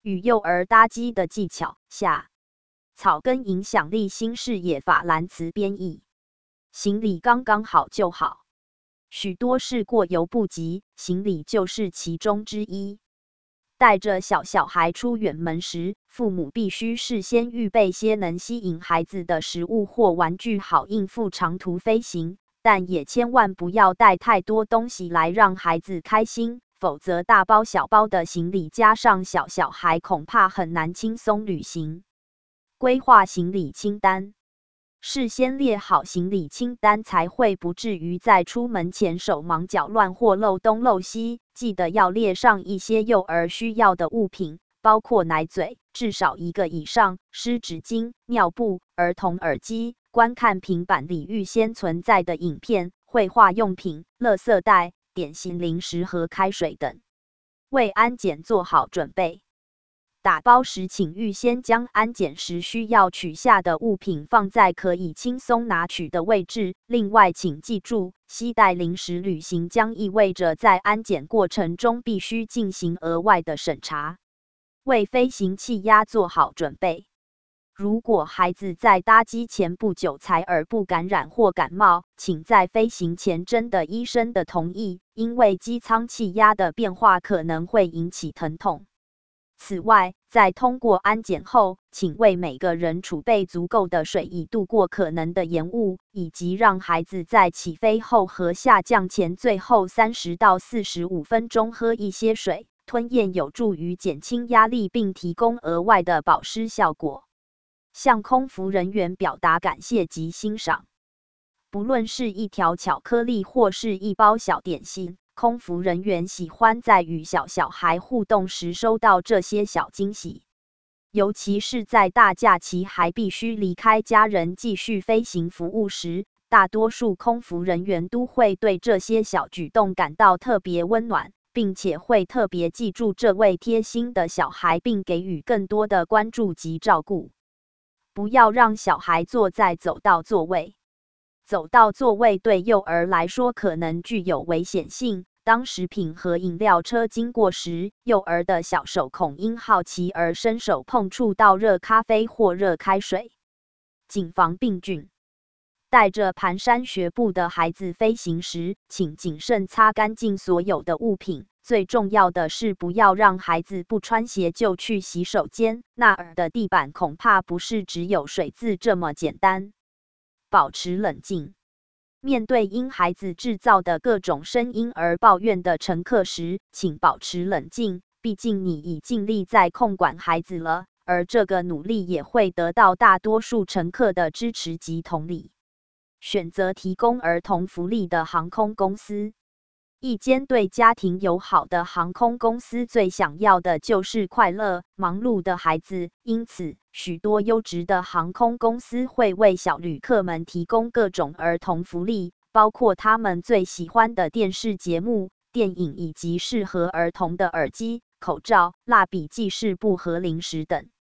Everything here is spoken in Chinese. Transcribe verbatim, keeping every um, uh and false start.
与幼儿搭机的技巧下，草根影响力新视野法兰茨编译。行李刚刚好就好，许多事过犹不及，行李就是其中之一。带着小小孩出远门时，父母必须事先预备些能吸引孩子的食物或玩具，好应付长途飞行。但也千万不要带太多东西来让孩子开心，否则大包小包的行李加上小小孩，恐怕很难轻松旅行。规划行李清单。事先列好行李清单，才会不至于在出门前手忙脚乱或漏东漏西。记得要列上一些幼儿需要的物品，包括奶嘴至少一个以上、湿纸巾、尿布、儿童耳机、观看平板里预先存在的影片、绘画用品、垃圾袋、点心零食和开水等。为安检做好准备。打包时，请预先将安检时需要取下的物品放在可以轻松拿取的位置。另外，请记住，携带零食旅行将意味着在安检过程中必须进行额外的审查。为飞行气压做好准备。如果孩子在搭机前不久才耳部感染或感冒，请在飞行前征得医生的同意，因为机舱气压的变化可能会引起疼痛。此外，在通过安检后，请为每个人储备足够的水，以度过可能的延误，以及让孩子在起飞后和下降前最后三十到四十五分钟喝一些水。吞咽有助于减轻压力，并提供额外的保湿效果。向空服人员表达感谢及欣赏。不论是一条巧克力或是一包小点心，空服人员喜欢在与小小孩互动时收到这些小惊喜，尤其是在大假期还必须离开家人继续飞行服务时，大多数空服人员都会对这些小举动感到特别温暖，并且会特别记住这位贴心的小孩，并给予更多的关注及照顾。不要让小孩坐在走道座位。走道座位对幼儿来说可能具有危险性。当食品和饮料车经过时，幼儿的小手恐因好奇而伸手碰触到热咖啡或热开水。谨防病菌。带着蹒跚学步的孩子飞行时，请谨慎擦干净所有的物品。最重要的是不要让孩子不穿鞋就去洗手间，那儿的地板恐怕不是只有水渍这么简单。保持冷静。面对因孩子制造的各种声音而抱怨的乘客时，请保持冷静，毕竟你已尽力在控管孩子了，而这个努力也会得到大多数乘客的支持及同理。选择提供儿童福利的航空公司。一间对家庭友好的航空公司最想要的就是快乐、忙碌的孩子，因此，许多优质的航空公司会为小旅客们提供各种儿童福利，包括他们最喜欢的电视节目、电影以及适合儿童的耳机、口罩、蜡笔记事簿和零食等。